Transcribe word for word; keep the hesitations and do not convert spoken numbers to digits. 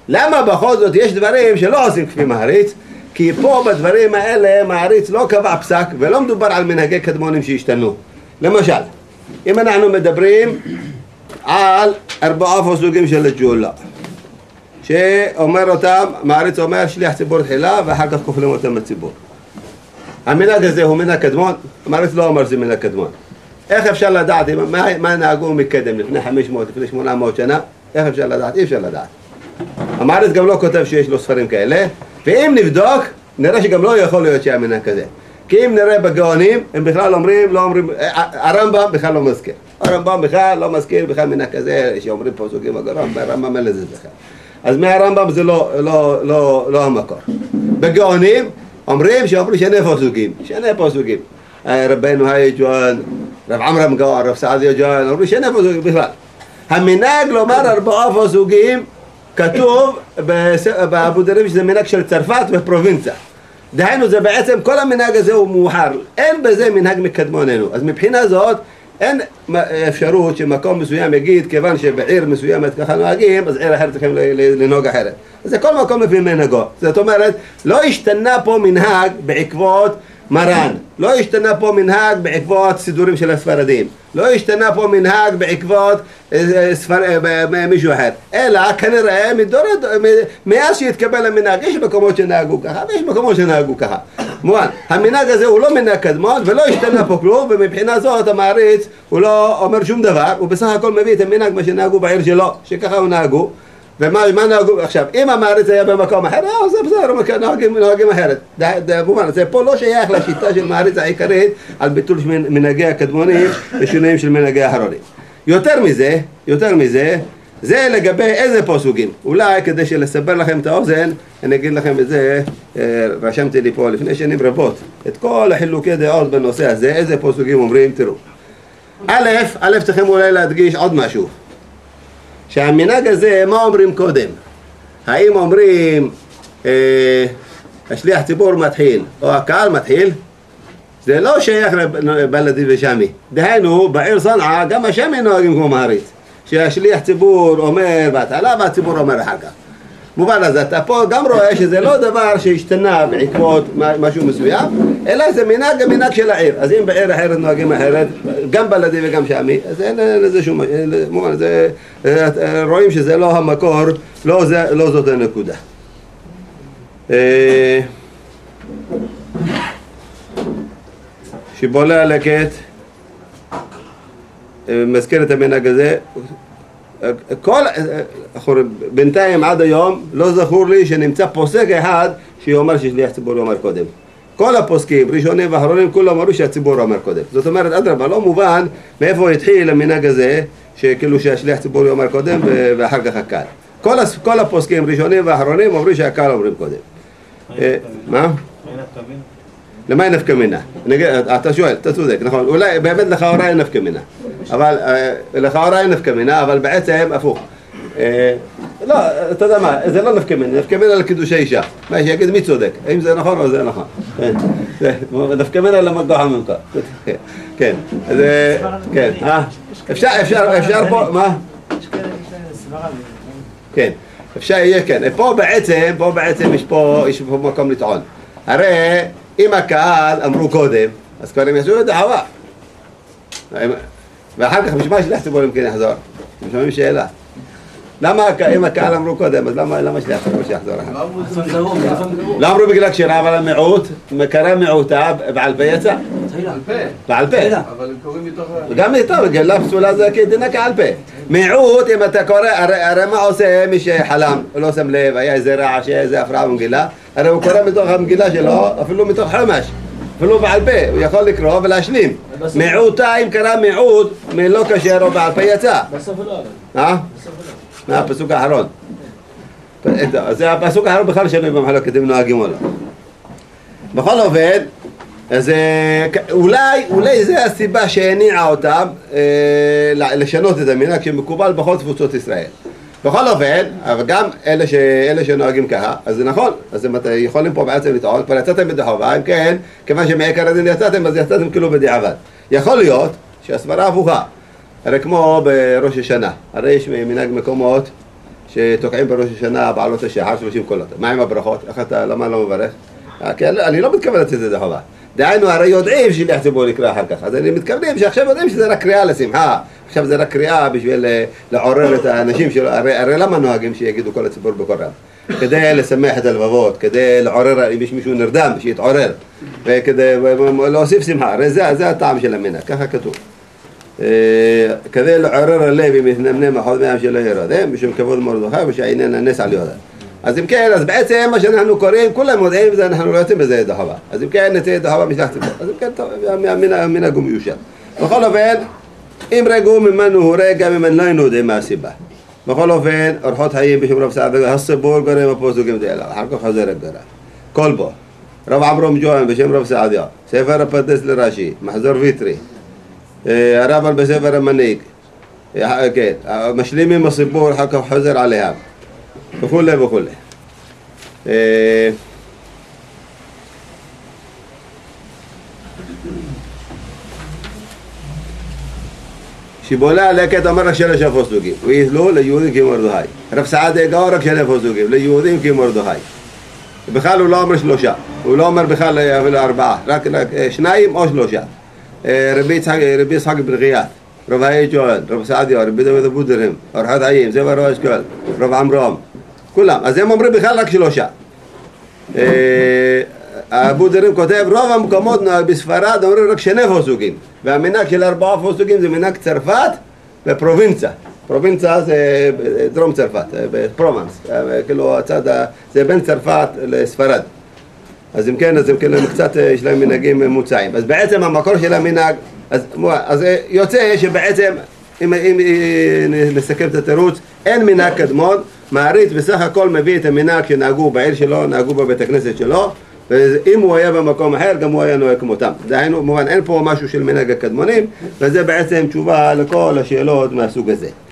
למה בכל זאת יש דברים שלא עושים כפי מעריץ? כי פה בדברים האלה מעריץ לא קבע פסק ולא מדובר על מנהגי קדמונים שהשתנו. למשל, אם אנחנו מדברים על ארבעה סוגים של ג'ולה, שאומר אותם, מעריץ אומר שליח ציבור תחילה ואחר כך כופלים אותם בציבור. המנהג הזה הוא מנהג קדמון? מעריץ לא אומר שזה מנהג קדמון. איך אפשר לדעת, מה, מה נהגו מקדם לפני חמש מאות, לפני שמונה מאות שנה? איך אפשר לדעת? אי אפשר לדעת. המעריץ גם לא כותב שיש לו ספרים כאלה, ואם נבדוק, נראה שגם לא יכול להיות שהיה מנהג כזה. כי אם נראה בגאונים, הם בכלל אומרים, לא אומרים, הרמב"ם בכלל לא מזכיר. הרמב"ם בכלל לא מזכיר בכלל מנהג כזה, שאומרים פה סוגים הגרם, והרמב"ם אין לזה בכלל. אז מהרמב"ם זה לא, לא, לא, לא המקור. בגאונים אומרים שאומרים שני פסוקים, שני פסוקים. רבנו היי ג'ואן, רב עמרם גאון, רב סעדיה ג'ואן, אומרים שני פסוקים בכלל. המנהג לומר ארבעה פסוקים כתוב באבו דריב שזה מנהג של צרפת ופרובינציה. דהיינו זה בעצם כל המנהג הזה הוא מאוחר, אין בזה מנהג מקדמוננו. אז מבחינה זאת אין אפשרות שמקום מסוים יגיד כיוון שבעיר מסוימת ככה נוהגים אז עיר אחרת צריכים לנהוג אחרת. אז זה כל מקום לפי מנהגו. זאת אומרת לא השתנה פה מנהג בעקבות מרן, לא השתנה פה מנהג בעקבות סידורים של הספרדים, לא השתנה פה מנהג בעקבות ספר... מישהו אחר, אלא כנראה מדורת, מאז שהתקבל המנהג, יש מקומות שנהגו ככה ויש מקומות שנהגו ככה. מובן, המנהג הזה הוא לא מנהג קדמון ולא השתנה פה כלום, ומבחינה זאת המעריץ הוא לא אומר שום דבר, הוא בסך הכל מביא את המנהג מה שנהגו בעיר שלו, שככה הוא נהגו. ומה מה נהגו עכשיו? אם המעריץ היה במקום אחר, אה, זה בסדר, נוהגים, נוהגים אחרת. במובן, זה פה לא שייך לשיטה של מעריץ העיקרית על ביטול מנהגי הקדמונים ושינויים של מנהגי האחרונים. יותר מזה, יותר מזה, זה לגבי איזה פסוקים. אולי כדי שלסבר לכם את האוזן, אני אגיד לכם את זה, רשמתי לי פה לפני שנים רבות, את כל החילוקי דעות בנושא הזה, איזה פסוקים אומרים, תראו. א', א' צריכים אולי להדגיש עוד משהו. שהמנהג הזה, מה אומרים קודם? האם אומרים אה, השליח ציבור מתחיל או הקהל מתחיל? זה לא שייך לבלדי ושמי. דהיינו, בעיר צנעא גם השמי נוהגים כמו מעריץ. שהשליח ציבור אומר בהתחלה והציבור אומר אחר כך. מובן אז אתה פה גם רואה שזה לא דבר שהשתנה בעקבות משהו מסוים, אלא זה מנהג המנהג של העיר. אז אם בעיר אחרת נוהגים אחרת, גם בלדי וגם שמי, אז אין לזה שום... מובן, זה, רואים שזה לא המקור, לא, זה, לא זאת הנקודה. שיבולי הלקט, מזכיר את המנהג הזה, כל, בינתיים עד היום לא זכור לי שנמצא פוסק אחד שאומר ששליח ציבור אומר קודם. כל הפוסקים, ראשונים ואחרונים, כולם אמרו שהציבור אומר קודם. זאת אומרת, אדרבה, לא מובן מאיפה התחיל המנהג הזה, שכאילו שהשליח ציבור אומר קודם ואחר כך הקהל. כל, כל הפוסקים, ראשונים ואחרונים, אומרים שהקהל אומרים קודם. מה? למה אין נפקא מינה? אתה שואל, אתה צודק, נכון, אולי באמת לכאורה אין נפקא מינה, אבל לכאורה אין נפקא מינה, אבל בעצם הפוך. לא, אתה יודע מה, זה לא נפקא מינה, נפקא מינה לקידושי אישה. מה שיגיד מי צודק, האם זה נכון או זה נכון. נפקא מינה למקדוחה ממך. כן, כן, אפשר, אפשר, אפשר פה, מה? כן, אפשר יהיה, כן. פה בעצם, פה בעצם יש פה מקום לטעון. הרי אם הקהל אמרו קודם, אז קודם יעשו את דעווה. ואחר כך בשביל מה שליח ציבור אם כן יחזור? אתם שומעים שאלה. למה אם הקהל אמרו קודם, אז למה שליח ציבור שיחזור? לא אמרו בגלל קשירה, אבל המיעוט, מקרה מיעוטה, בעל פה יצא. בעל פה. אבל הם קוראים מתוך... גם מתוך, גלה פסולה זה כדינה כעל פה. מיעוט, אם אתה קורא, הרי מה עושה מי שחלם, הוא לא שם לב, היה איזה רעש, היה איזה הפרעה במגילה, הרי הוא קורא מתוך המגילה שלו, אפילו מתוך חומש, אפילו בעל פה, הוא יכול לקרוא ולהשלים. מיעוטה, אם קרא מיעוט, מלא כשר או בעל פה יצא. בסוף לא. אה? מה הפסוק האחרון? אז הפסוק האחרון בכלל שני במחלוקת אם נוהגים או לא. בכל עובד, אז אולי, אולי זה הסיבה שהניעה אותם לשנות את המנהג שמקובל בכל תפוצות ישראל. בכל אופן, אבל גם אלה, ש... אלה שנוהגים ככה, אז זה נכון, אז אם אתם יכולים פה בעצם לטעון, כבר יצאתם בדחובה, אם כן, כיוון שמעיקר הדין יצאתם, אז יצאתם כאילו בדיעבד. יכול להיות שהסברה הפוכה, הרי כמו בראש השנה, הרי יש מנהג מקומות שתוקעים בראש השנה בעלות השחר שלושים קולות. מה עם הברכות? איך אתה, למה לא מברך? כי אני לא מתכוון לצאת את זה חובה. דהיינו, הרי יודעים שליח ציבור יקרא אחר כך. אז אני מתכוונים שעכשיו יודעים שזה רק קריאה לשמחה. עכשיו זה רק קריאה בשביל לעורר את האנשים שלו. הרי, הרי למה נוהגים שיגידו כל הציבור בקוראן? כדי לשמח את הלבבות, כדי לעורר, אם יש מישהו נרדם, שיתעורר. וכדי להוסיף שמחה. הרי זה, זה הטעם של המנהג, ככה כתוב. כדי לעורר הלב אם יתנמנם החוד מהם שלא ירדם, בשם כבוד מרדכי ושעינן הנס על יהודה. אז אם כן, אז בעצם מה שאנחנו קוראים, כולם יודעים בזה, אנחנו לא יוצאים בזה ידי חובה. אז אם כן, נצא ידי חובה משלח ציבור. אז אם כן, טוב, המנהג הוא מיושב. בכל אופן, אם רגעו ממנו הוא רגע ממנו לא היינו יודעים מה הסיבה. בכל אופן, אורחות חיים בשם רב סעדיה, הסיפור גורם הפוסקים דאלה, אחר כך חוזר הגדרה. כל בו, רב עמרם ג'והם בשם רב סעדיה, ספר הפרדס לרש"י, מחזור ויטרי, הרב בספר המנהיג, כן, משלימים הסיפור, אחר כך חוזר עליהם, וכולי וכולי. שבולה לקט אמר רק שלוש פסוקים, ויתלו ליהודים כמרדכי. רב סעדיה גם רק שלוש פסוקים, ליהודים כמרדכי. בכלל הוא לא אומר שלושה, הוא לא אומר בכלל אפילו ארבעה, רק שניים או שלושה. רבי יצחק בן חייא, רב האי ג'ואל, רב סעדיה, רבי דוד אבודרהם, אורחות חיים, ספר ראש אשכול, רב עמרם, כולם. אז הם אומרים בכלל רק שלושה. אבודרהם כותב, רוב המקומות בספרד אומרים רק שני פסוקים, והמנהג של ארבעה פסוקים זה מנהג צרפת ופרובינציה. פרובינציה זה דרום צרפת, בפרובנס, כאילו הצד, זה בין צרפת לספרד. אז אם כן, אז אם כן, הם קצת יש להם מנהגים מוצאים. אז בעצם המקור של המנהג, אז, אז יוצא שבעצם, אם, אם נסכם את התירוץ, אין מנהג קדמון, מעריץ בסך הכל מביא את המנהג שנהגו בעיר שלו, נהגו בבית הכנסת שלו, ואם הוא היה במקום אחר, גם הוא היה נוהג כמותם. דהיינו, מובן, אין פה משהו של מנהג הקדמונים, וזה בעצם תשובה לכל השאלות מהסוג הזה.